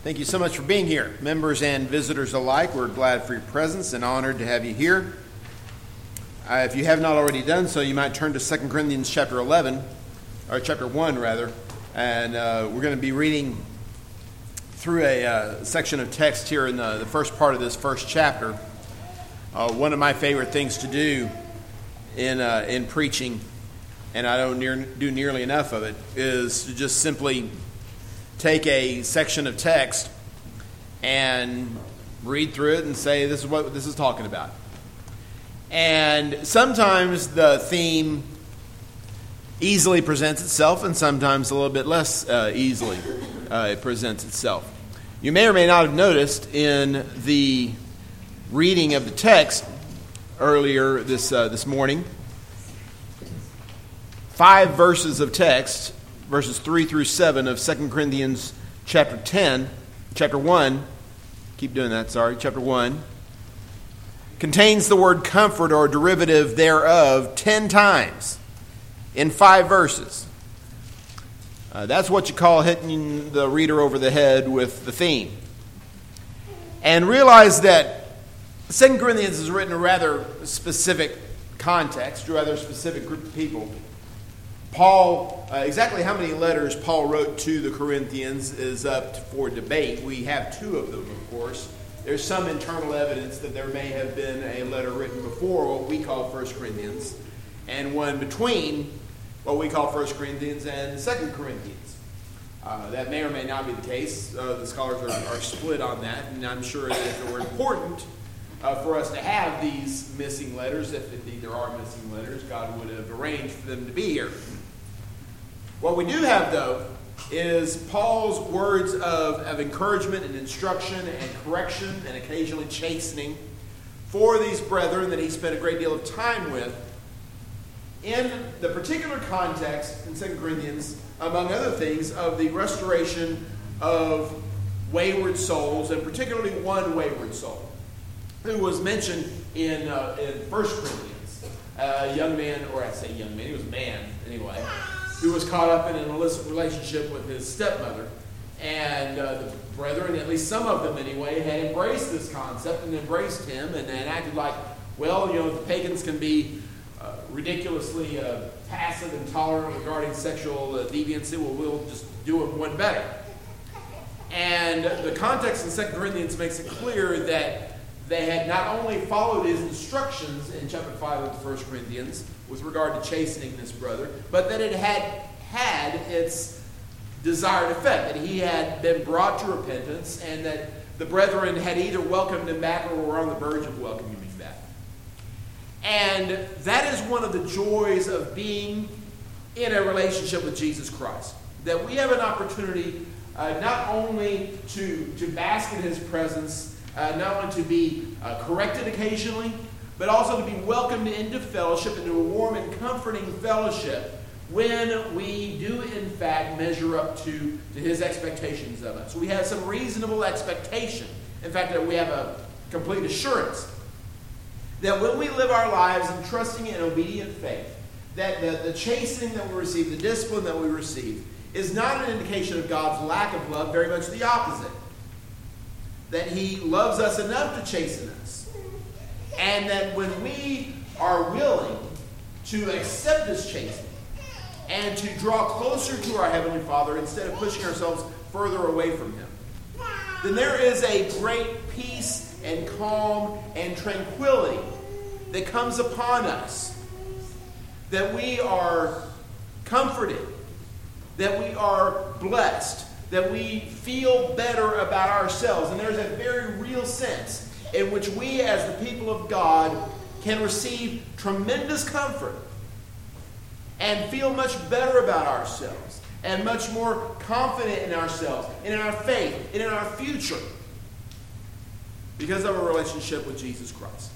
Thank you so much for being here. Members and visitors alike, we're glad for your presence and honored to have you here. If you have not already done so, you might turn to 2 Corinthians chapter 11, or chapter 1 rather, and we're going to be reading through a section of text here in the first part of this first chapter. One of my favorite things to do in preaching, and I don't do nearly enough of it, is to just simply take a section of text and read through it and say, this is what this is talking about. And sometimes the theme easily presents itself, and sometimes a little bit less easily it presents itself. You may or may not have noticed in the reading of the text earlier this morning, 5 verses of text, verses 3 through 7 of 2 Corinthians chapter 1, chapter 1, contains the word comfort or derivative thereof 10 times in 5 verses. That's what you call hitting the reader over the head with the theme. And realize that 2 Corinthians is written in a rather specific context, to a rather specific group of people. Paul, exactly how many letters Paul wrote to the Corinthians is up for debate. We have 2 of them, of course. There's some internal evidence that there may have been a letter written before what we call 1 Corinthians, and one between what we call 1 Corinthians and 2 Corinthians. That may or may not be the case. The scholars are split on that, and I'm sure that if it were important for us to have these missing letters, if indeed there are missing letters, God would have arranged for them to be here. What we do have, though, is Paul's words of encouragement and instruction and correction and occasionally chastening for these brethren that he spent a great deal of time with in the particular context in 2 Corinthians, among other things, of the restoration of wayward souls, and particularly one wayward soul who was mentioned in 1 Corinthians. A young man, or I say young man, he was a man anyway, who was caught up in an illicit relationship with his stepmother. And the brethren, at least some of them anyway, had embraced this concept and embraced him and acted like, well, the pagans can be ridiculously passive and tolerant regarding sexual deviancy. Well, we'll just do it one better. And the context in 2 Corinthians makes it clear that they had not only followed his instructions in chapter 5 of 1 Corinthians with regard to chastening this brother, but that it had its desired effect, that he had been brought to repentance, and that the brethren had either welcomed him back or were on the verge of welcoming him back. And that is one of the joys of being in a relationship with Jesus Christ, that we have an opportunity not only to bask in his presence, not only to be corrected occasionally, but also to be welcomed into fellowship, into a warm and comforting fellowship when we do in fact measure up to his expectations of us. We have some reasonable expectation. In fact, that we have a complete assurance that when we live our lives in trusting and obedient faith, that the chastening that we receive, the discipline that we receive, is not an indication of God's lack of love, very much the opposite. That he loves us enough to chasten us. And that when we are willing to accept this chastening and to draw closer to our Heavenly Father instead of pushing ourselves further away from him, then there is a great peace and calm and tranquility that comes upon us. That we are comforted, that we are blessed, that we feel better about ourselves. And there's a very real sense in which we as the people of God can receive tremendous comfort and feel much better about ourselves and much more confident in ourselves and in our faith and in our future because of a relationship with Jesus Christ.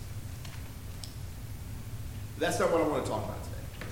That's not what I want to talk about today.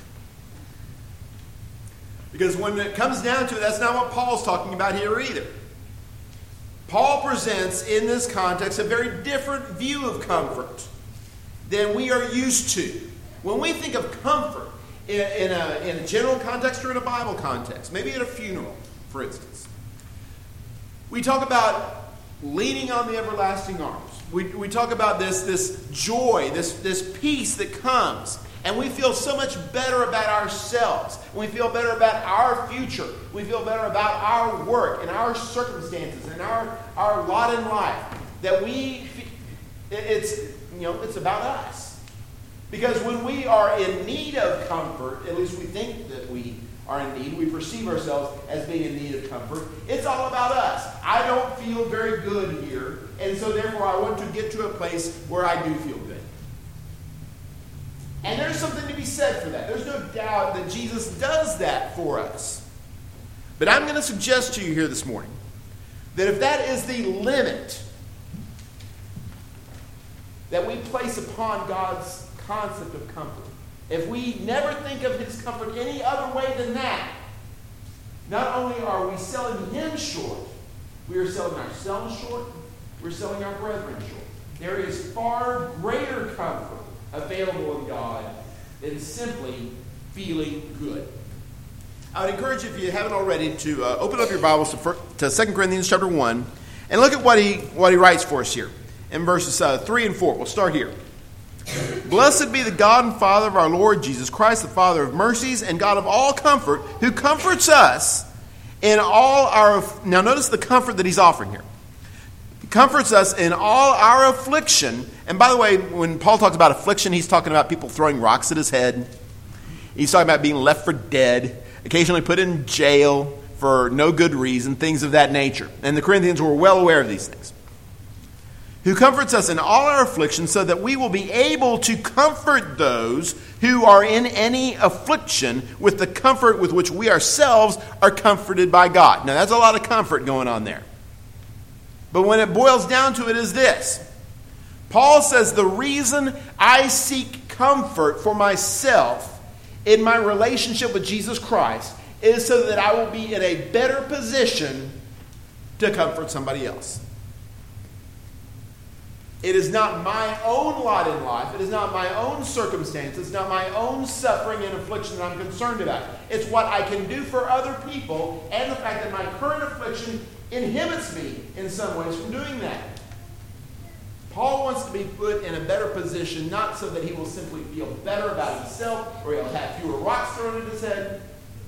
Because when it comes down to it, that's not what Paul's talking about here either. Paul presents in this context a very different view of comfort than we are used to. When we think of comfort in a general context or in a Bible context, maybe at a funeral, for instance, We talk about leaning on the everlasting arms. We talk about this joy, this peace that comes. And we feel so much better about ourselves. We feel better about our future. We feel better about our work and our circumstances and our lot in life. That it's about us. Because when we are in need of comfort, at least we think that we are in need, we perceive ourselves as being in need of comfort, it's all about us. I don't feel very good here, and so therefore I want to get to a place where I do feel good. And there's something to be said for that. There's no doubt that Jesus does that for us. But I'm going to suggest to you here this morning that if that is the limit that we place upon God's concept of comfort, if we never think of his comfort any other way than that, not only are we selling him short, we are selling ourselves short, we're selling our brethren short. There is far greater comfort available in God than simply feeling good. I would encourage you, if you haven't already, to open up your Bibles to 2 Corinthians chapter 1 and look at what he writes for us here in verses 3 and 4. We'll start here. Blessed be the God and Father of our Lord Jesus Christ, the Father of mercies and God of all comfort, who comforts us in all our... Now notice the comfort that he's offering here. He comforts us in all our affliction. And by the way, when Paul talks about affliction, he's talking about people throwing rocks at his head. He's talking about being left for dead, occasionally put in jail for no good reason, things of that nature. And the Corinthians were well aware of these things. Who comforts us in all our affliction, so that we will be able to comfort those who are in any affliction with the comfort with which we ourselves are comforted by God. Now, that's a lot of comfort going on there. But when it boils down to it is this. Paul says the reason I seek comfort for myself in my relationship with Jesus Christ is so that I will be in a better position to comfort somebody else. It is not my own lot in life. It is not my own circumstances. It's not my own suffering and affliction that I'm concerned about. It's what I can do for other people and the fact that my current affliction inhibits me in some ways from doing that. Paul wants to be put in a better position, not so that he will simply feel better about himself or he'll have fewer rocks thrown at his head,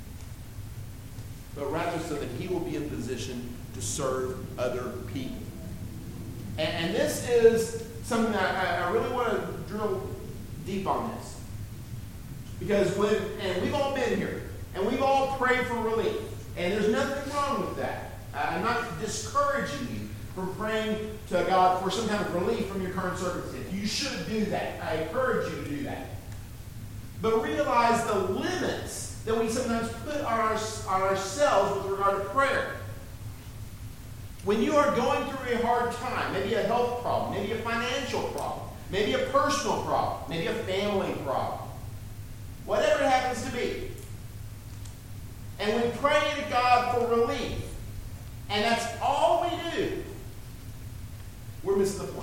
but rather so that he will be in position to serve other people. And this is something that I really want to drill deep on this. Because we've all been here, and we've all prayed for relief. And there's nothing wrong with that. I'm not discouraging you from praying to God for some kind of relief from your current circumstance. You should do that. I encourage you to do that. But realize the limits that we sometimes put on ourselves with regard to prayer. When you are going through a hard time, maybe a health problem, maybe a financial problem, maybe a personal problem, maybe a family problem, whatever it happens to be, and we pray to God for relief, and that's all we do, we're missing the point.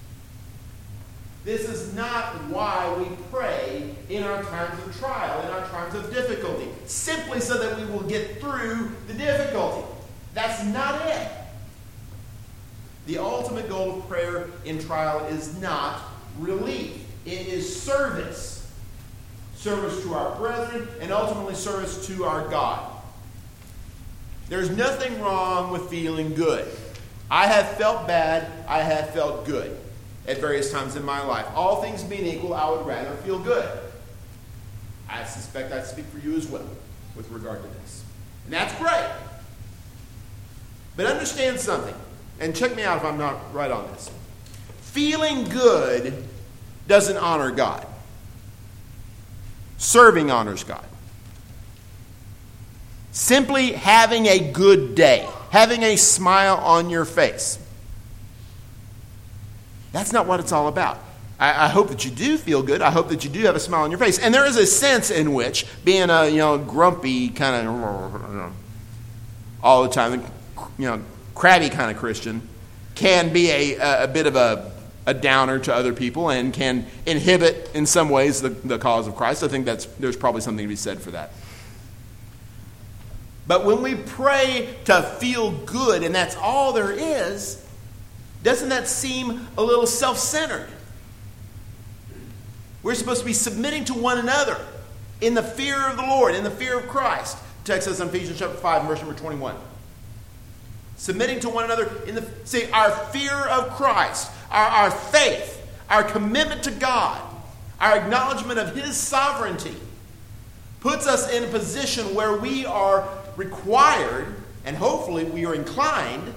This is not why we pray in our times of trial, in our times of difficulty, simply so that we will get through the difficulty. That's not it. The ultimate goal of prayer in trial is not relief. It is service. Service to our brethren and ultimately service to our God. There's nothing wrong with feeling good. I have felt bad. I have felt good at various times in my life. All things being equal, I would rather feel good. I suspect I speak for you as well with regard to this. And that's great. But understand something. And check me out if I'm not right on this. Feeling good doesn't honor God. Serving honors God. Simply having a good day, having a smile on your face. That's not what it's all about. I hope that you do feel good. I hope that you do have a smile on your face. And there is a sense in which being a grumpy kind of all the time, crabby kind of Christian can be a bit of a downer to other people and can inhibit in some ways the cause of Christ. I think there's probably something to be said for that. But when we pray to feel good and that's all there is, doesn't that seem a little self-centered? We're supposed to be submitting to one another in the fear of the Lord, in the fear of Christ. The text says in Ephesians chapter 5, verse number 21. Submitting to one another see, our fear of Christ, our faith, our commitment to God, our acknowledgement of His sovereignty puts us in a position where we are required, and hopefully we are inclined,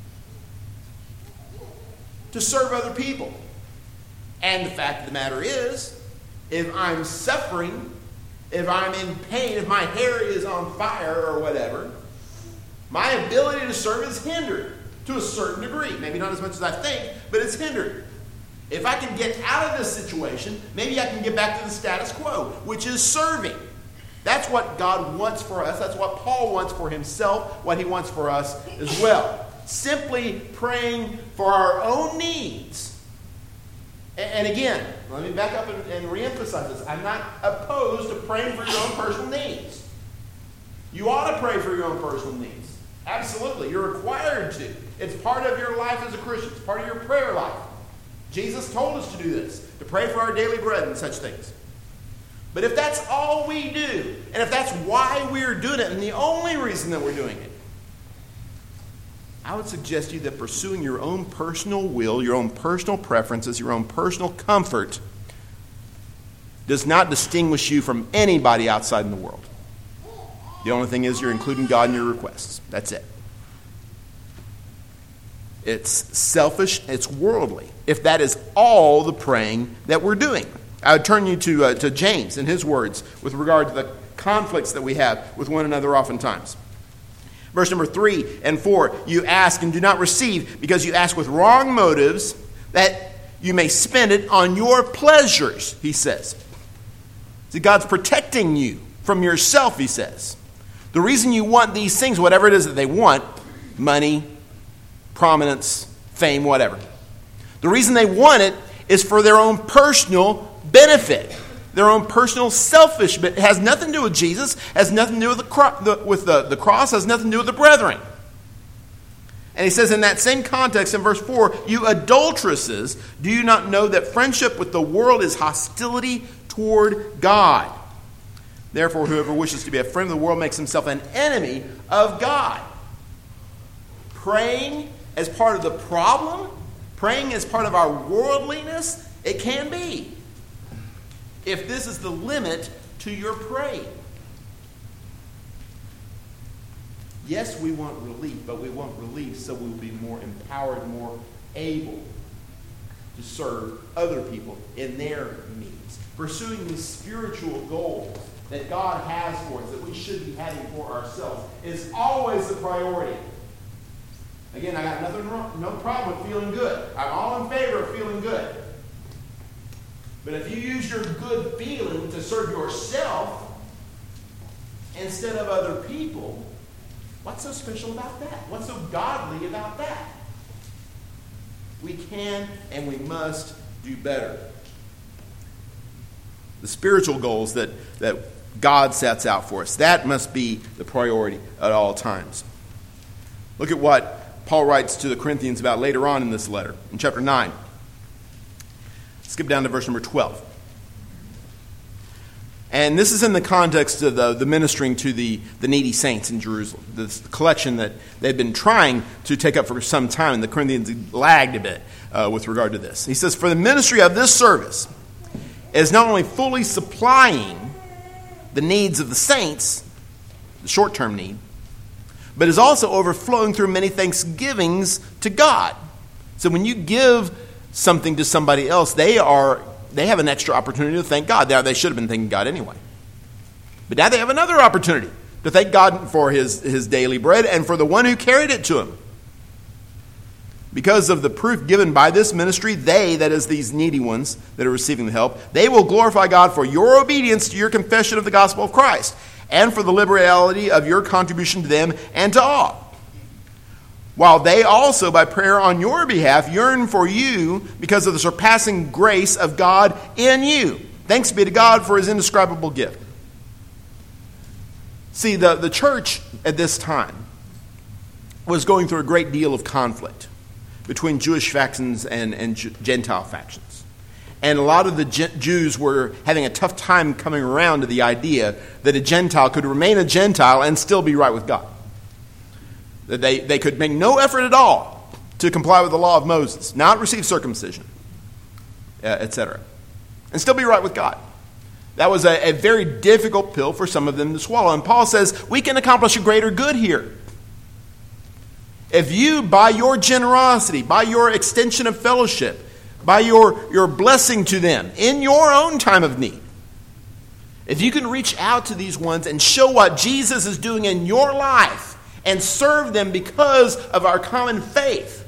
to serve other people. And the fact of the matter is, if I'm suffering, if I'm in pain, if my hair is on fire or whatever, my ability to serve is hindered to a certain degree. Maybe not as much as I think, but it's hindered. If I can get out of this situation, maybe I can get back to the status quo, which is serving. That's what God wants for us. That's what Paul wants for himself, what he wants for us as well. Simply praying for our own needs. And again, let me back up and reemphasize this. I'm not opposed to praying for your own personal needs. You ought to pray for your own personal needs. Absolutely. You're required to. It's part of your life as a Christian. It's part of your prayer life. Jesus told us to do this, to pray for our daily bread and such things. But if that's all we do, and if that's why we're doing it, and the only reason that we're doing it, I would suggest to you that pursuing your own personal will, your own personal preferences, your own personal comfort does not distinguish you from anybody outside in the world. The only thing is you're including God in your requests. That's it. It's selfish, it's worldly, if that is all the praying that we're doing. I would turn you to James and his words with regard to the conflicts that we have with one another oftentimes. Verse number 3 and 4, you ask and do not receive because you ask with wrong motives that you may spend it on your pleasures, he says. See, God's protecting you from yourself, he says. The reason you want these things, whatever it is that they want, money, prominence, fame, whatever. The reason they want it is for their own personal benefit. Their own personal selfish, but it has nothing to do with Jesus, has nothing to do with the cross, has nothing to do with the brethren. And he says in that same context in verse 4, you adulteresses, do you not know that friendship with the world is hostility toward God? Therefore, whoever wishes to be a friend of the world makes himself an enemy of God. Praying as part of the problem, praying as part of our worldliness, it can be. If this is the limit to your praying. Yes, we want relief, but we want relief so we will be more empowered, more able to serve other people in their needs. Pursuing the spiritual goals that God has for us, that we should be having for ourselves, is always the priority. Again, I got nothing wrong, no problem with feeling good. I'm all in favor of feeling good. But if you use your good feeling to serve yourself instead of other people, what's so special about that? What's so godly about that? We can and we must do better. The spiritual goals that God sets out for us, that must be the priority at all times. Look at what Paul writes to the Corinthians about later on in this letter, in chapter 9. Skip down to verse number 12. And this is in the context of the ministering to the needy saints in Jerusalem. This collection that they've been trying to take up for some time, and the Corinthians lagged a bit with regard to this. He says, for the ministry of this service is not only fully supplying the needs of the saints, the short-term need, but is also overflowing through many thanksgivings to God. So when you give something to somebody else, they have an extra opportunity to thank God. They should have been thanking God anyway. But now they have another opportunity to thank God for his daily bread and for the one who carried it to him. Because of the proof given by this ministry, they, that is these needy ones that are receiving the help, they will glorify God for your obedience to your confession of the gospel of Christ and for the liberality of your contribution to them and to all. While they also, by prayer on your behalf, yearn for you because of the surpassing grace of God in you. Thanks be to God for his indescribable gift. See, the church at this time was going through a great deal of conflict between Jewish factions and Gentile factions. And a lot of the Jews were having a tough time coming around to the idea that a Gentile could remain a Gentile and still be right with God. That they could make no effort at all to comply with the law of Moses, not receive circumcision, etc., and still be right with God. That was a very difficult pill for some of them to swallow. And Paul says, we can accomplish a greater good here. If you, by your generosity, by your extension of fellowship, by your blessing to them in your own time of need, if you can reach out to these ones and show what Jesus is doing in your life and serve them because of our common faith,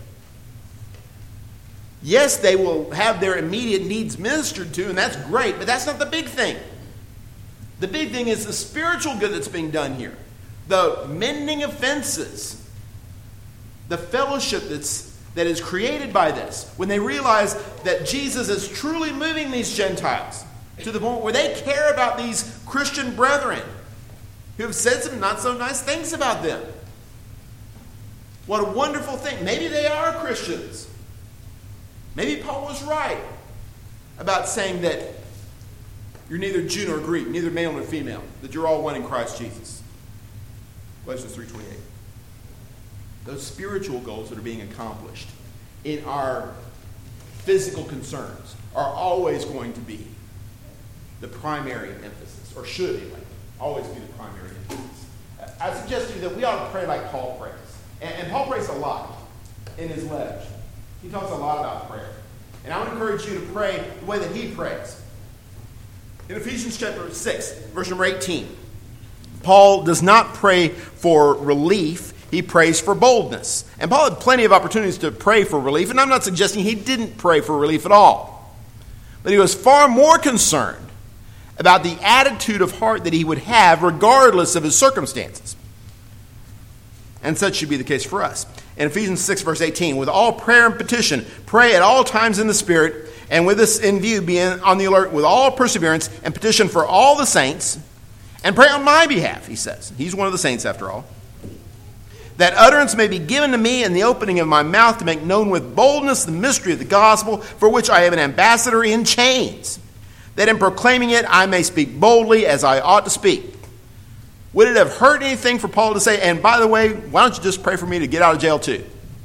yes, they will have their immediate needs ministered to, and that's great, but that's not the big thing. The big thing is the spiritual good that's being done here. The mending of fences. The fellowship that is created by this. When they realize that Jesus is truly moving these Gentiles to the point where they care about these Christian brethren who have said some not so nice things about them. What a wonderful thing. Maybe they are Christians. Maybe Paul was right about saying that you're neither Jew nor Greek, neither male nor female, that you're all one in Christ Jesus. Galatians 3:28. Those spiritual goals that are being accomplished in our physical concerns are always going to be the primary emphasis, or should anyway, always be the primary emphasis. I suggest to you that we ought to pray like Paul prays. And Paul prays a lot in his letters. He talks a lot about prayer. And I would encourage you to pray the way that he prays. In Ephesians chapter 6, verse number 18, Paul does not pray for relief. He prays for boldness. And Paul had plenty of opportunities to pray for relief, and I'm not suggesting he didn't pray for relief at all. But he was far more concerned about the attitude of heart that he would have regardless of his circumstances. And such should be the case for us. In Ephesians 6, verse 18, with all prayer and petition, pray at all times in the Spirit, and with this in view, be on the alert with all perseverance and petition for all the saints, and pray on my behalf, he says. He's one of the saints after all. That utterance may be given to me in the opening of my mouth to make known with boldness the mystery of the gospel, for which I am an ambassador in chains, that in proclaiming it I may speak boldly as I ought to speak. Would it have hurt anything for Paul to say, and by the way, why don't you just pray for me to get out of jail too?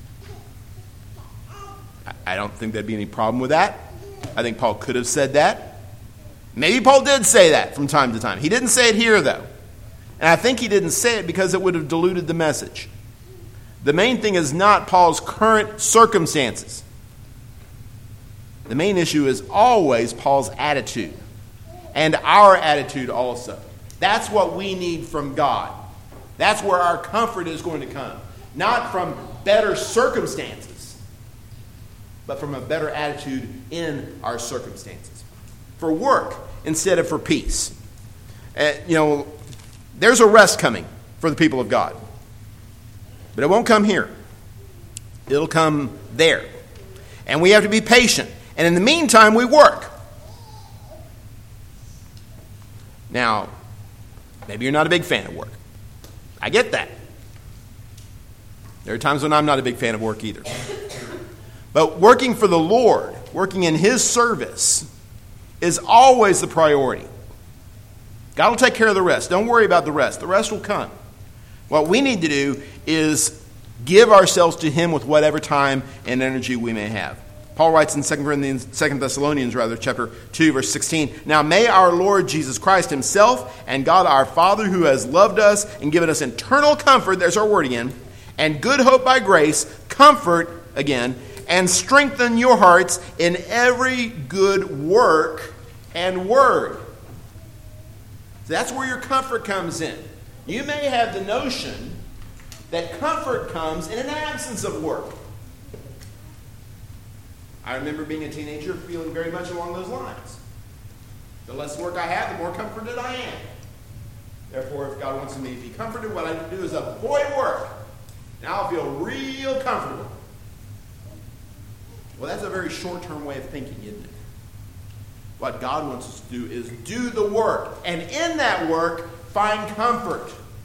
I don't think there'd be any problem with that. I think Paul could have said that. Maybe Paul did say that from time to time. He didn't say it here, though. And I think he didn't say it because it would have diluted the message. The main thing is not Paul's current circumstances. The main issue is always Paul's attitude. And our attitude also. That's what we need from God. That's where our comfort is going to come. Not from better circumstances, but from a better attitude in our circumstances. For work instead of for peace. There's a rest coming for the people of God. But it won't come here. It'll come there. And we have to be patient. And in the meantime, we work. Now, maybe you're not a big fan of work. I get that. There are times when I'm not a big fan of work either. But working for the Lord, working in His service, is always the priority. God will take care of the rest. Don't worry about the rest. The rest will come. What we need to do is give ourselves to Him with whatever time and energy we may have. Paul writes in 2 Thessalonians, chapter 2, verse 16, Now may our Lord Jesus Christ Himself and God our Father, who has loved us and given us eternal comfort, there's our word again, and good hope by grace, comfort, again, and strengthen your hearts in every good work and word. So that's where your comfort comes in. You may have the notion that comfort comes in an absence of work. I remember being a teenager feeling very much along those lines. The less work I have, the more comforted I am. Therefore, if God wants me to be comforted, what I need to do is avoid work. And I'll feel real comfortable. Well, that's a very short-term way of thinking, isn't it? What God wants us to do is do the work. And in that work, find comfort.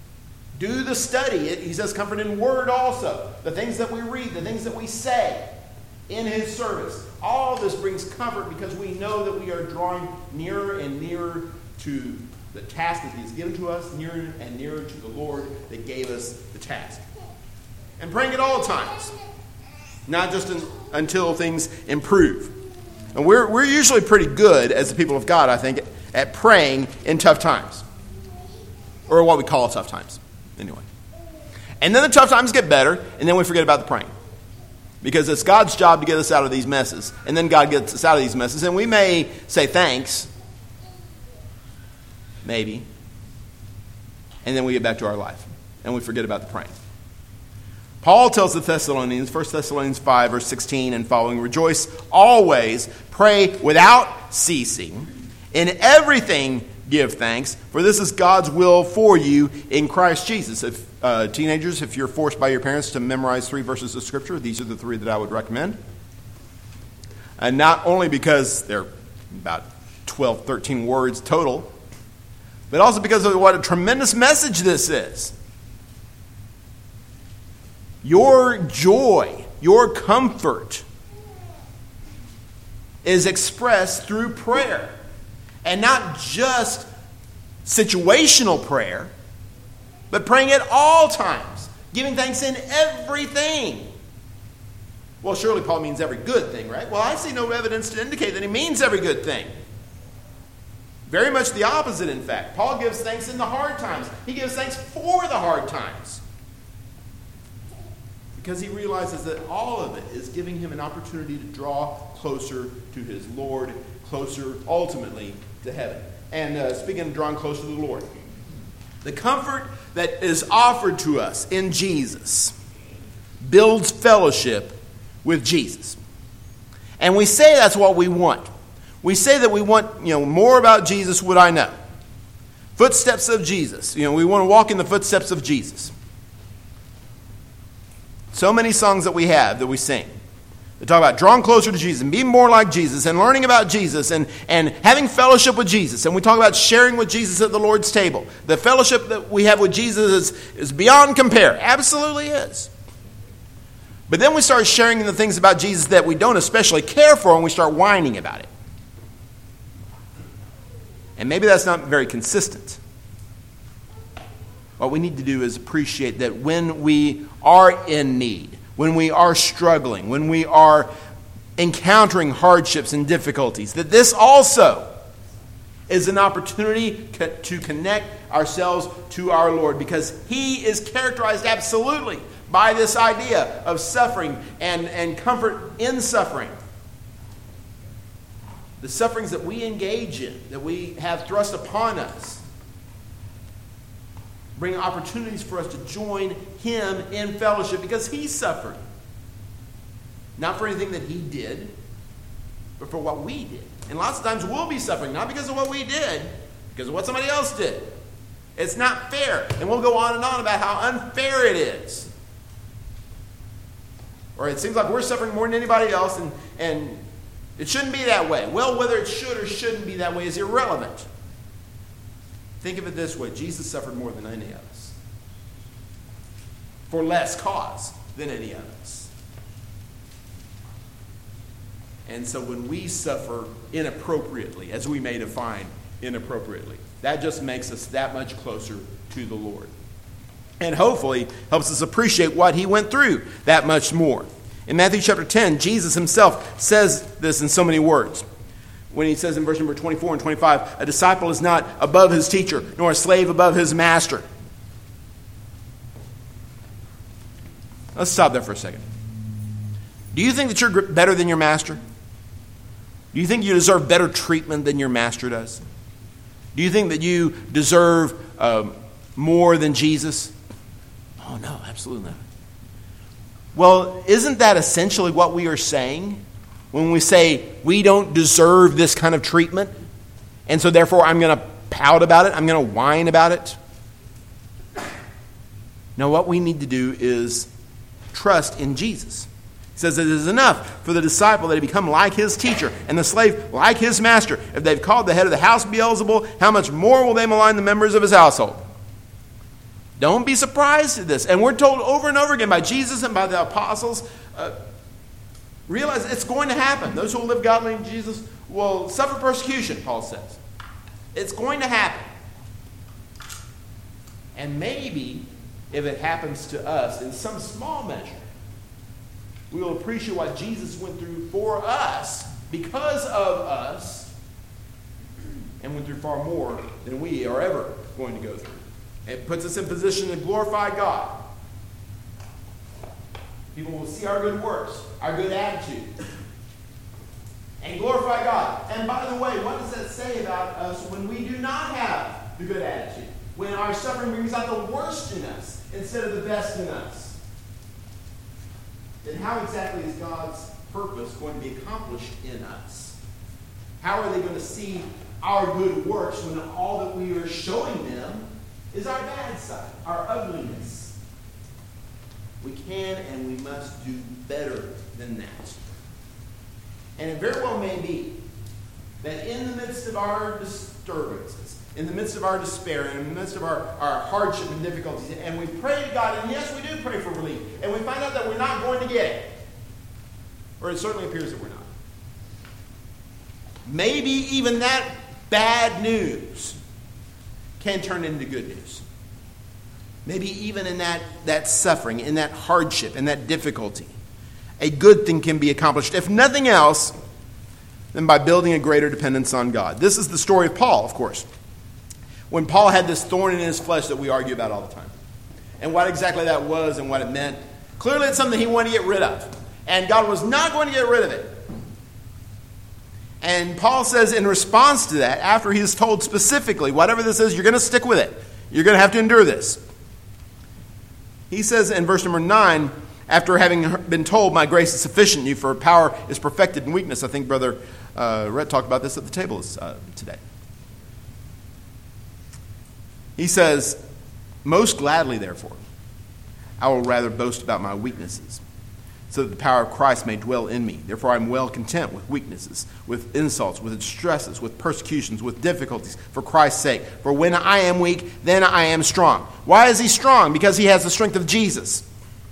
Do the study. He says comfort in word also. The things that we read, the things that we say in his service. All of this brings comfort because we know that we are drawing nearer and nearer to the task that he's given to us, nearer and nearer to the Lord that gave us the task. And praying at all times, not just until things improve. And we're usually pretty good as the people of God, I think, at praying in tough times. Or what we call tough times, anyway. And then the tough times get better, and then we forget about the praying. Because it's God's job to get us out of these messes. And then God gets us out of these messes. And we may say thanks. Maybe. And then we get back to our life. And we forget about the praying. Paul tells the Thessalonians, 1 Thessalonians 5, verse 16 and following, rejoice always, pray without ceasing. In everything give thanks, for this is God's will for you in Christ Jesus. If teenagers, if you're forced by your parents to memorize 3 verses of Scripture, these are the 3 that I would recommend. And not only because they're about 12, 13 words total, but also because of what a tremendous message this is. Your joy, your comfort is expressed through prayer. And not just situational prayer, but praying at all times, giving thanks in everything. Well, surely Paul means every good thing, right? Well, I see no evidence to indicate that he means every good thing. Very much the opposite, in fact. Paul gives thanks in the hard times. He gives thanks for the hard times. Because he realizes that all of it is giving him an opportunity to draw closer to his Lord, closer ultimately to heaven. And speaking of drawing closer to the Lord, the comfort that is offered to us in Jesus builds fellowship with Jesus. And we say that's what we want. We say that we want, more about Jesus would I know. Footsteps of Jesus. We want to walk in the footsteps of Jesus. So many songs that we have that we sing. They talk about drawing closer to Jesus and being more like Jesus and learning about Jesus and having fellowship with Jesus. And we talk about sharing with Jesus at the Lord's table. The fellowship that we have with Jesus is beyond compare. Absolutely is. But then we start sharing the things about Jesus that we don't especially care for, and we start whining about it. And maybe that's not very consistent. What we need to do is appreciate that when we are in need, when we are struggling, when we are encountering hardships and difficulties, that this also is an opportunity to connect ourselves to our Lord, because he is characterized absolutely by this idea of suffering and comfort in suffering. The sufferings that we engage in, that we have thrust upon us, bring opportunities for us to join him in fellowship because he suffered. Not for anything that he did, but for what we did. And lots of times we'll be suffering, not because of what we did, because of what somebody else did. It's not fair. And we'll go on and on about how unfair it is. Or it seems like we're suffering more than anybody else, and it shouldn't be that way. Well, whether it should or shouldn't be that way is irrelevant. Think of it this way. Jesus suffered more than any of us. For less cause than any of us. And so when we suffer inappropriately, as we may define inappropriately, that just makes us that much closer to the Lord. And hopefully helps us appreciate what he went through that much more. In Matthew chapter 10, Jesus himself says this in so many words. When he says in verse number 24 and 25, a disciple is not above his teacher, nor a slave above his master. Let's stop there for a second. Do you think that you're better than your master? Do you think you deserve better treatment than your master does? Do you think that you deserve more than Jesus? Oh, no, absolutely not. Well, isn't that essentially what we are saying when we say we don't deserve this kind of treatment, and so therefore I'm going to pout about it, I'm going to whine about it? No, what we need to do is trust in Jesus. He says it is enough for the disciple that he become like his teacher and the slave like his master. If they've called the head of the house Beelzebul, how much more will they malign the members of his household? Don't be surprised at this. And we're told over and over again by Jesus and by the apostles, realize it's going to happen. Those who will live godly in Jesus will suffer persecution, Paul says. It's going to happen. And maybe if it happens to us in some small measure, we will appreciate what Jesus went through for us, because of us, and went through far more than we are ever going to go through. It puts us in position to glorify God. People will see our good works, our good attitude, and glorify God. And by the way, what does that say about us when we do not have the good attitude? When our suffering brings out the worst in us instead of the best in us? Then how exactly is God's purpose going to be accomplished in us? How are they going to see our good works when all that we are showing them is our bad side, our ugliness? We can and we must do better than that. And it very well may be that in the midst of our disturbances, in the midst of our despair, in the midst of our hardship and difficulties, and we pray to God, and yes, we do pray for relief, and we find out that we're not going to get it, or it certainly appears that we're not. Maybe even that bad news can turn into good news. Maybe even in that suffering, in that hardship, in that difficulty, a good thing can be accomplished, if nothing else, than by building a greater dependence on God. This is the story of Paul, of course. When Paul had this thorn in his flesh that we argue about all the time. And what exactly that was and what it meant. Clearly it's something he wanted to get rid of. And God was not going to get rid of it. And Paul says in response to that, after he is told specifically, whatever this is, you're going to stick with it. You're going to have to endure this. He says in verse number 9, after having been told, my grace is sufficient in you, for power is perfected in weakness. I think Brother Rhett talked about this at the table today. He says, most gladly, therefore, I will rather boast about my weaknesses, so that the power of Christ may dwell in me. Therefore I am well content with weaknesses, with insults, with distresses, with persecutions, with difficulties, for Christ's sake. For when I am weak, then I am strong. Why is he strong? Because he has the strength of Jesus.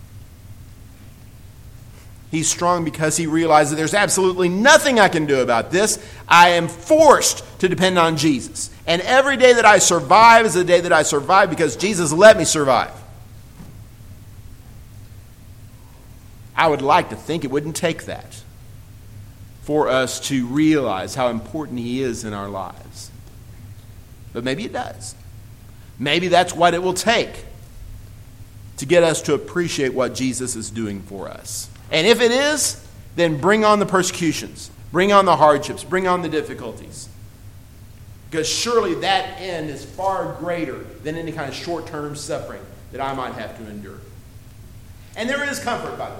He's strong because he realizes there's absolutely nothing I can do about this. I am forced to depend on Jesus. And every day that I survive is the day that I survive because Jesus let me survive. I would like to think it wouldn't take that for us to realize how important he is in our lives. But maybe it does. Maybe that's what it will take to get us to appreciate what Jesus is doing for us. And if it is, then bring on the persecutions. Bring on the hardships. Bring on the difficulties. Because surely that end is far greater than any kind of short-term suffering that I might have to endure. And there is comfort, by the way.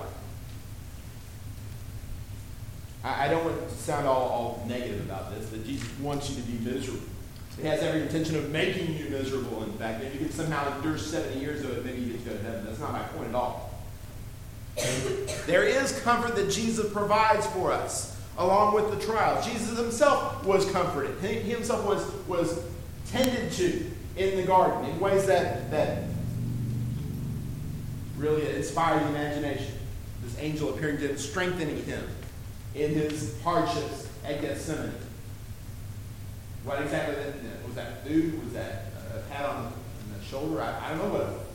I don't want to sound all negative about this, that Jesus wants you to be miserable. He has every intention of making you miserable, in fact. If you can somehow endure 70 years of it, maybe you get to go to heaven. That's not my point at all. There is comfort that Jesus provides for us, along with the trials. Jesus himself was comforted. He himself was tended to in the garden in ways that really inspired the imagination. This angel appearing to him, strengthening him in his hardships at Gethsemane. What exactly was that? Food? Was that a pat on the shoulder? I don't know what it was.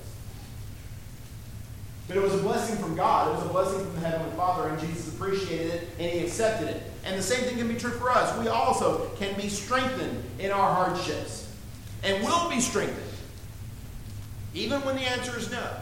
But it was a blessing from God. It was a blessing from the Heavenly Father, and Jesus appreciated it, and he accepted it. And the same thing can be true for us. We also can be strengthened in our hardships, and will be strengthened, even when the answer is no.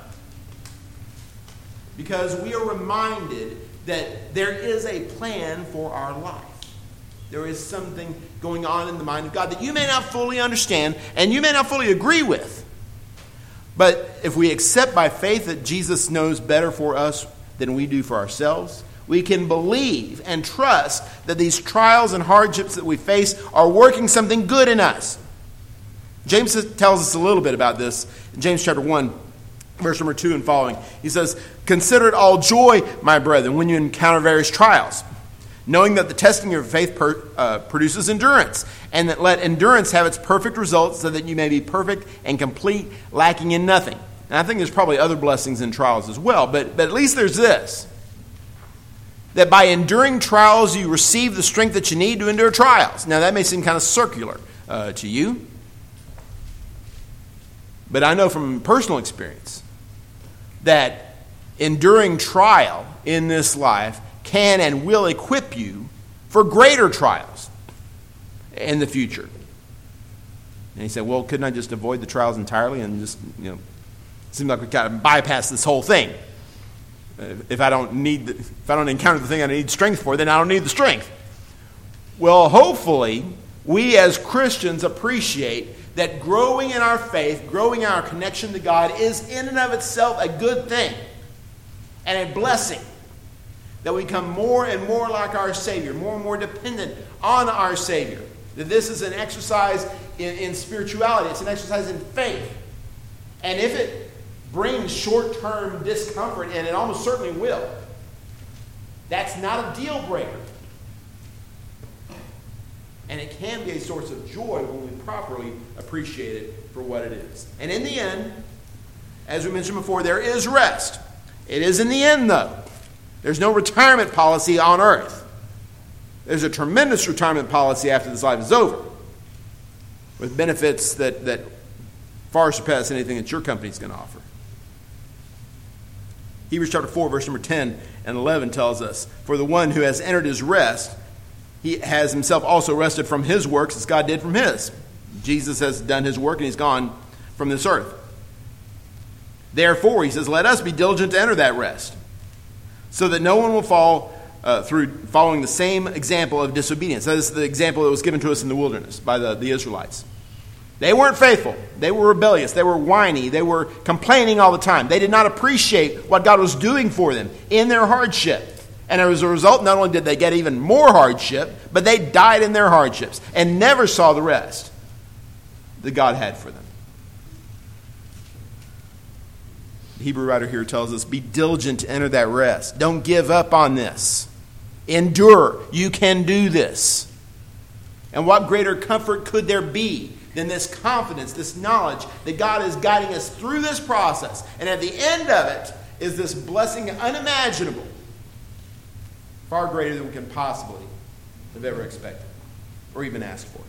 Because we are reminded that there is a plan for our life. There is something going on in the mind of God that you may not fully understand, and you may not fully agree with. But if we accept by faith that Jesus knows better for us than we do for ourselves, we can believe and trust that these trials and hardships that we face are working something good in us. James tells us a little bit about this in James chapter 1, verse number 2 and following. He says, consider it all joy, my brethren, when you encounter various trials, knowing that the testing of your faith produces endurance, and that let endurance have its perfect results, so that you may be perfect and complete, lacking in nothing. And I think there's probably other blessings in trials as well, but at least there's this, that by enduring trials you receive the strength that you need to endure trials. Now that may seem kind of circular to you, but I know from personal experience that enduring trial in this life can and will equip you for greater trials in the future. And he said, well, couldn't I just avoid the trials entirely and just, it seems like we've got to bypass this whole thing. If I don't encounter the thing I need strength for, then I don't need the strength. Well, hopefully, we as Christians appreciate that growing in our faith, growing in our connection to God is in and of itself a good thing and a blessing. That we become more and more like our Savior, more and more dependent on our Savior. That this is an exercise in spirituality. It's an exercise in faith. And if it brings short-term discomfort, and it almost certainly will, that's not a deal breaker. And it can be a source of joy when we properly appreciate it for what it is. And in the end, as we mentioned before, there is rest. It is in the end, though. There's no retirement policy on earth. There's a tremendous retirement policy after this life is over, with benefits that far surpass anything that your company's going to offer. Hebrews chapter 4, verse number 10 and 11 tells us, for the one who has entered his rest, he has himself also rested from his works as God did from his. Jesus has done his work and he's gone from this earth. Therefore, he says, let us be diligent to enter that rest, so that no one will fall through following the same example of disobedience. That is the example that was given to us in the wilderness by the Israelites. They weren't faithful. They were rebellious. They were whiny. They were complaining all the time. They did not appreciate what God was doing for them in their hardship. And as a result, not only did they get even more hardship, but they died in their hardships and never saw the rest that God had for them. The Hebrew writer here tells us, be diligent to enter that rest. Don't give up on this. Endure. You can do this. And what greater comfort could there be than this confidence, this knowledge that God is guiding us through this process. And at the end of it is this blessing unimaginable, far greater than we can possibly have ever expected or even asked for.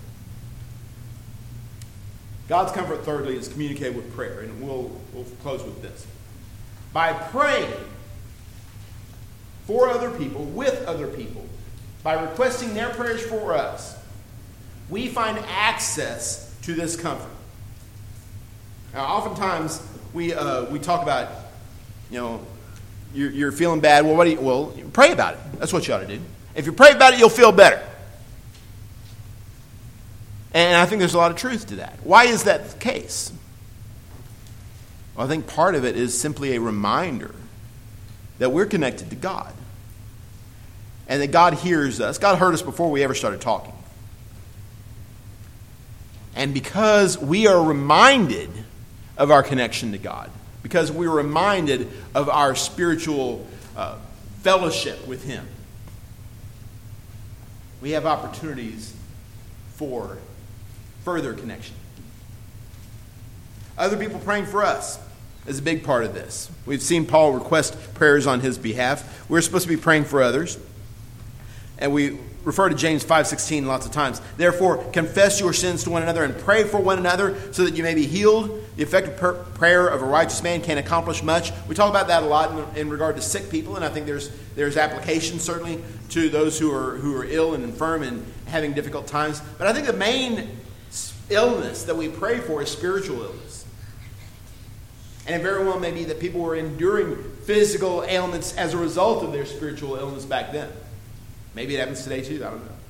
God's comfort, thirdly, is communicated with prayer. And we'll close with this. By praying for other people, with other people, by requesting their prayers for us, we find access to this comfort. Now, oftentimes we talk about, you're feeling bad. Well, pray about it. That's what you ought to do. If you pray about it, you'll feel better. And I think there's a lot of truth to that. Why is that the case? Well, I think part of it is simply a reminder that we're connected to God. And that God hears us. God heard us before we ever started talking. And because we are reminded of our connection to God, because we're reminded of our spiritual fellowship with Him, we have opportunities for further connection. Other people praying for us is a big part of this. We've seen Paul request prayers on his behalf. We're supposed to be praying for others. And we refer to James 5:16 lots of times. Therefore, confess your sins to one another and pray for one another so that you may be healed. The effective prayer of a righteous man can accomplish much. We talk about that a lot in regard to sick people, and I think there's application certainly to those who are ill and infirm and having difficult times. But I think the main illness that we pray for is spiritual illness. And it very well may be that people were enduring physical ailments as a result of their spiritual illness back then. Maybe it happens today too, I don't know.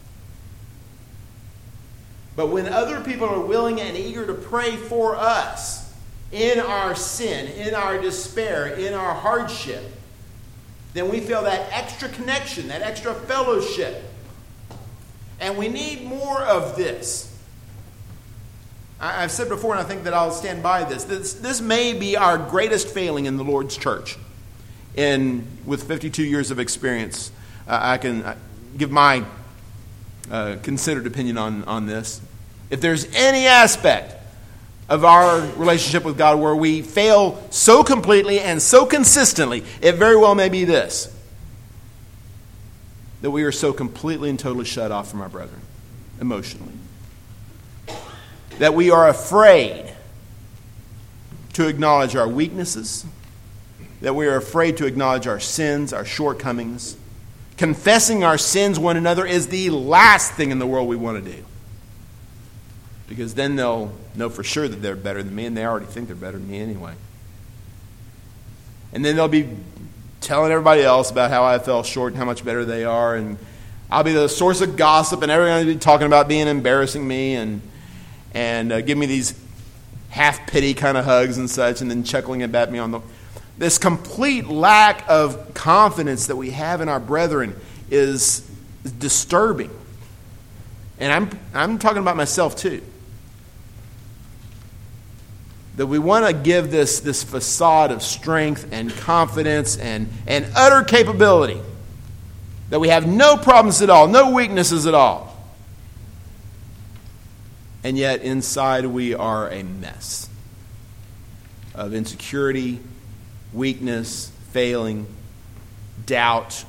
But when other people are willing and eager to pray for us in our sin, in our despair, in our hardship, then we feel that extra connection, that extra fellowship. And we need more of this. I've said before, and I think that I'll stand by this. This may be our greatest failing in the Lord's church. With 52 years of experience, I can give my considered opinion on this. If there's any aspect of our relationship with God where we fail so completely and so consistently, it very well may be this: that we are so completely and totally shut off from our brethren emotionally. That we are afraid to acknowledge our weaknesses. That we are afraid to acknowledge our sins, our shortcomings. Confessing our sins one another is the last thing in the world we want to do. Because then they'll know for sure that they're better than me, and they already think they're better than me anyway. And then they'll be telling everybody else about how I fell short and how much better they are, and I'll be the source of gossip, and everyone will be talking about being embarrassing me, and give me these half-pity kind of hugs and such, and then chuckling at me on this complete lack of confidence that we have in our brethren is disturbing. And I'm talking about myself too. That we want to give this facade of strength and confidence and utter capability. That we have no problems at all, no weaknesses at all. And yet inside we are a mess of insecurity, weakness, failing, doubt,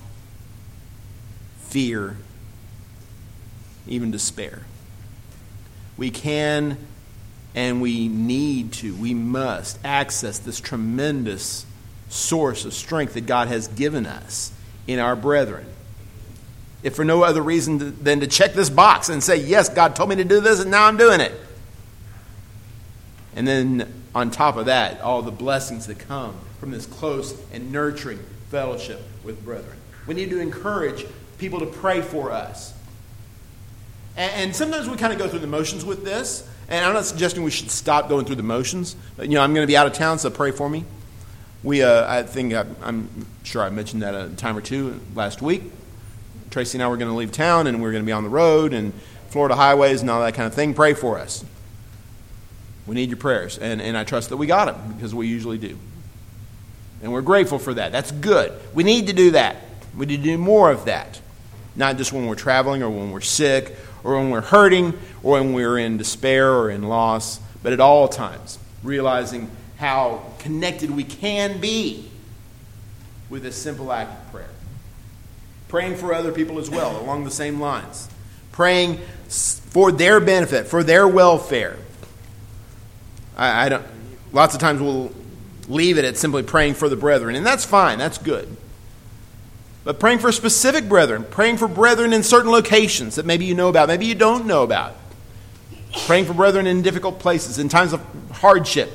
fear, even despair. We can and we need to, we must access this tremendous source of strength that God has given us in our brethren. If for no other reason than to check this box and say, yes, God told me to do this and now I'm doing it. And then on top of that, all the blessings that come from this close and nurturing fellowship with brethren. We need to encourage people to pray for us. And sometimes we kind of go through the motions with this. And I'm not suggesting we should stop going through the motions. But, I'm going to be out of town, so pray for me. I'm sure I mentioned that a time or two last week. Tracy and I were going to leave town, and we're going to be on the road and Florida highways and all that kind of thing. Pray for us. We need your prayers. And I trust that we got them, because we usually do. And we're grateful for that. That's good. We need to do that. We need to do more of that. Not just when we're traveling or when we're sick or when we're hurting or when we're in despair or in loss, but at all times, realizing how connected we can be with a simple act of prayer. Praying for other people as well, along the same lines. Praying for their benefit, for their welfare. I don't. Lots of times we'll leave it at simply praying for the brethren, and that's fine, that's good. But praying for specific brethren, praying for brethren in certain locations that maybe you know about, maybe you don't know about. Praying for brethren in difficult places, in times of hardship.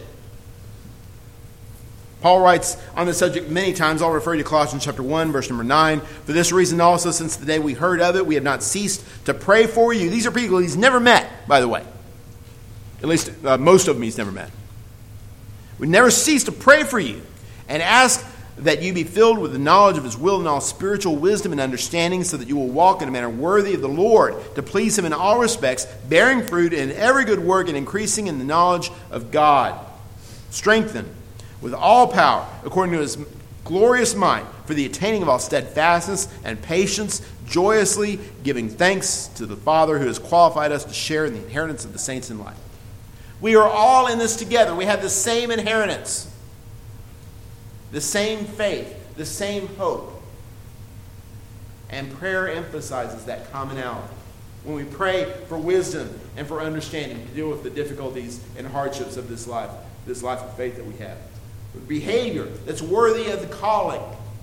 Paul writes on this subject many times. I'll refer you to Colossians chapter 1, verse number 9. For this reason also, since the day we heard of it, we have not ceased to pray for you. These are people he's never met, by the way. At least most of them he's never met. We never cease to pray for you and ask that you be filled with the knowledge of his will and all spiritual wisdom and understanding, so that you will walk in a manner worthy of the Lord, to please him in all respects, bearing fruit in every good work and increasing in the knowledge of God. Strengthened with all power, according to his glorious might, for the attaining of all steadfastness and patience, joyously giving thanks to the Father who has qualified us to share in the inheritance of the saints in light. We are all in this together. We have the same inheritance, the same faith, the same hope. And prayer emphasizes that commonality. When we pray for wisdom and for understanding to deal with the difficulties and hardships of this life of faith that we have. With behavior that's worthy of the calling.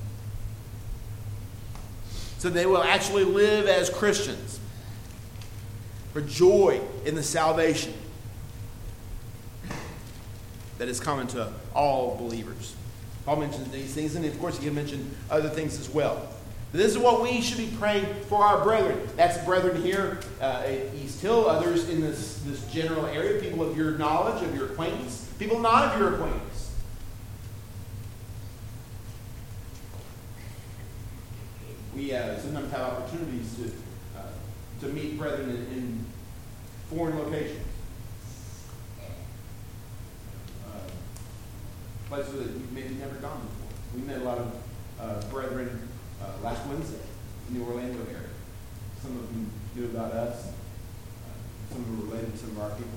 So they will actually live as Christians. For joy in the salvation that is common to all believers. Paul mentions these things, and of course he can mention other things as well. But this is what we should be praying for our brethren. That's brethren here at East Hill, others in this general area, people of your knowledge, of your acquaintance, people not of your acquaintance. We sometimes have opportunities to meet brethren in foreign locations. Places that you've maybe never gone before. We met a lot of brethren last Wednesday in the Orlando area. Some of them knew about us. Some of them were related to some of our people.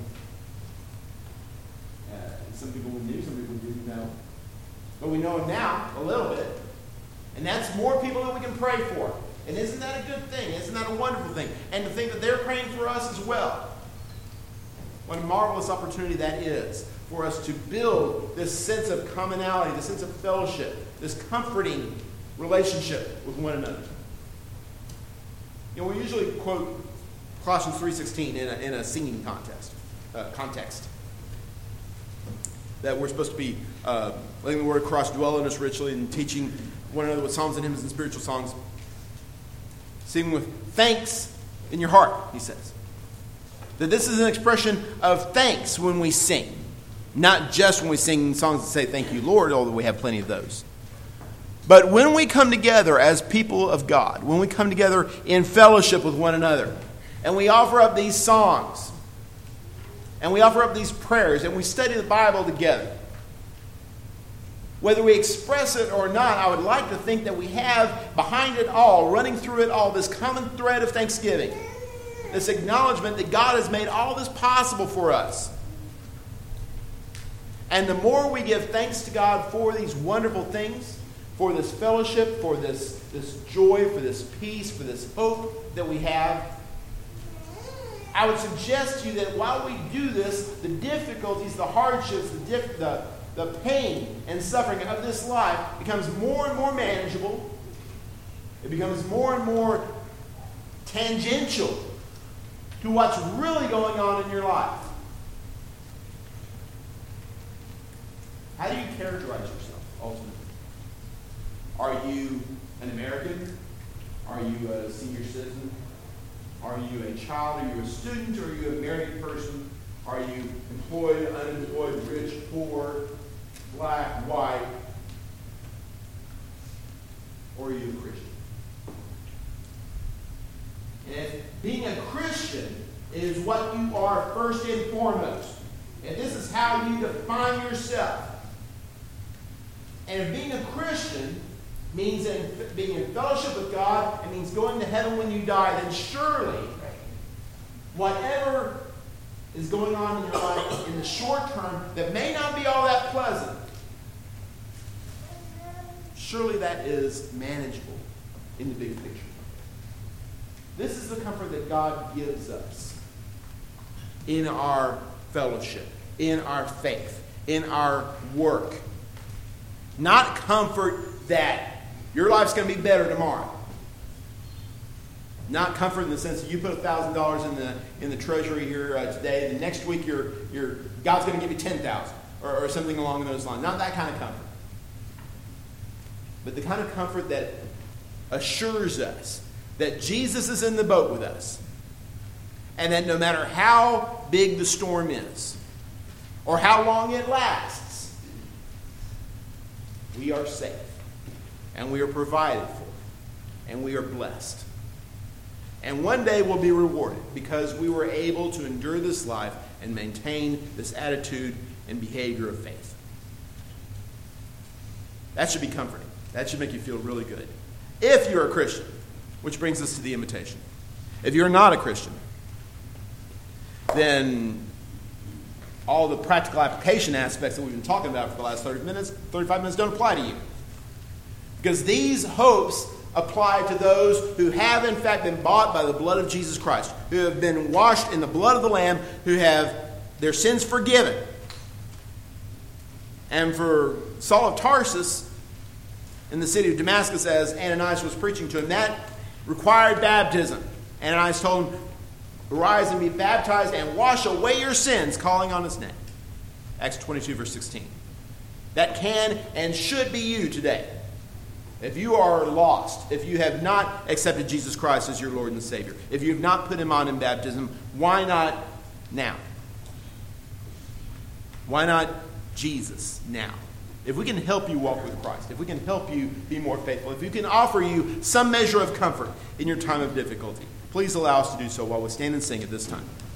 Some people we knew, some people we didn't know. But we know them now, a little bit. And that's more people that we can pray for. And isn't that a good thing? Isn't that a wonderful thing? And to think that they're praying for us as well. What a marvelous opportunity that is for us to build this sense of commonality, this sense of fellowship, this comforting relationship with one another. You know, we usually quote Colossians 3:16 in a singing context. That we're supposed to be letting the word of Christ dwell in us richly and teaching one another with psalms and hymns and spiritual songs. Sing with thanks in your heart, he says. That this is an expression of thanks when we sing. Not just when we sing songs that say thank you, Lord, although we have plenty of those. But when we come together as people of God, when we come together in fellowship with one another, and we offer up these songs, and we offer up these prayers, and we study the Bible together, whether we express it or not, I would like to think that we have behind it all, running through it all, this common thread of thanksgiving. This acknowledgement that God has made all this possible for us. And the more we give thanks to God for these wonderful things, for this fellowship, for this joy, for this peace, for this hope that we have, I would suggest to you that while we do this, the difficulties, the hardships, the pain and suffering of this life becomes more and more manageable. It becomes more and more tangential to what's really going on in your life. How do you characterize yourself, ultimately? Are you an American? Are you a senior citizen? Are you a child? Are you a student? Are you a married person? Are you employed, unemployed, rich, poor, black, white? Or are you a Christian? And if being a Christian is what you are first and foremost, and this is how you define yourself, and if being a Christian means being in fellowship with God, it means going to heaven when you die, then surely whatever is going on in your life in the short term that may not be all that pleasant, surely that is manageable in the big picture. This is the comfort that God gives us in our fellowship, in our faith, in our work. Not comfort that your life's going to be better tomorrow. Not comfort in the sense that you put $1,000 in the treasury here today, and next week God's going to give you $10,000 or something along those lines. Not that kind of comfort. But the kind of comfort that assures us that Jesus is in the boat with us, and that no matter how big the storm is, or how long it lasts, we are safe, and we are provided for, and we are blessed. And one day we'll be rewarded because we were able to endure this life and maintain this attitude and behavior of faith. That should be comforting. That should make you feel really good. If you're a Christian, which brings us to the invitation. If you're not a Christian, then all the practical application aspects that we've been talking about for the last 35 minutes don't apply to you. Because these hopes apply to those who have in fact been bought by the blood of Jesus Christ, who have been washed in the blood of the Lamb, who have their sins forgiven. And for Saul of Tarsus, in the city of Damascus, as Ananias was preaching to him, that required baptism. Ananias told him, "Arise and be baptized and wash away your sins," calling on his name. Acts 22, verse 16. That can and should be you today. If you are lost, if you have not accepted Jesus Christ as your Lord and Savior, if you have not put him on in baptism, why not now? Why not Jesus now? If we can help you walk with Christ, if we can help you be more faithful, if we can offer you some measure of comfort in your time of difficulty, please allow us to do so while we stand and sing at this time.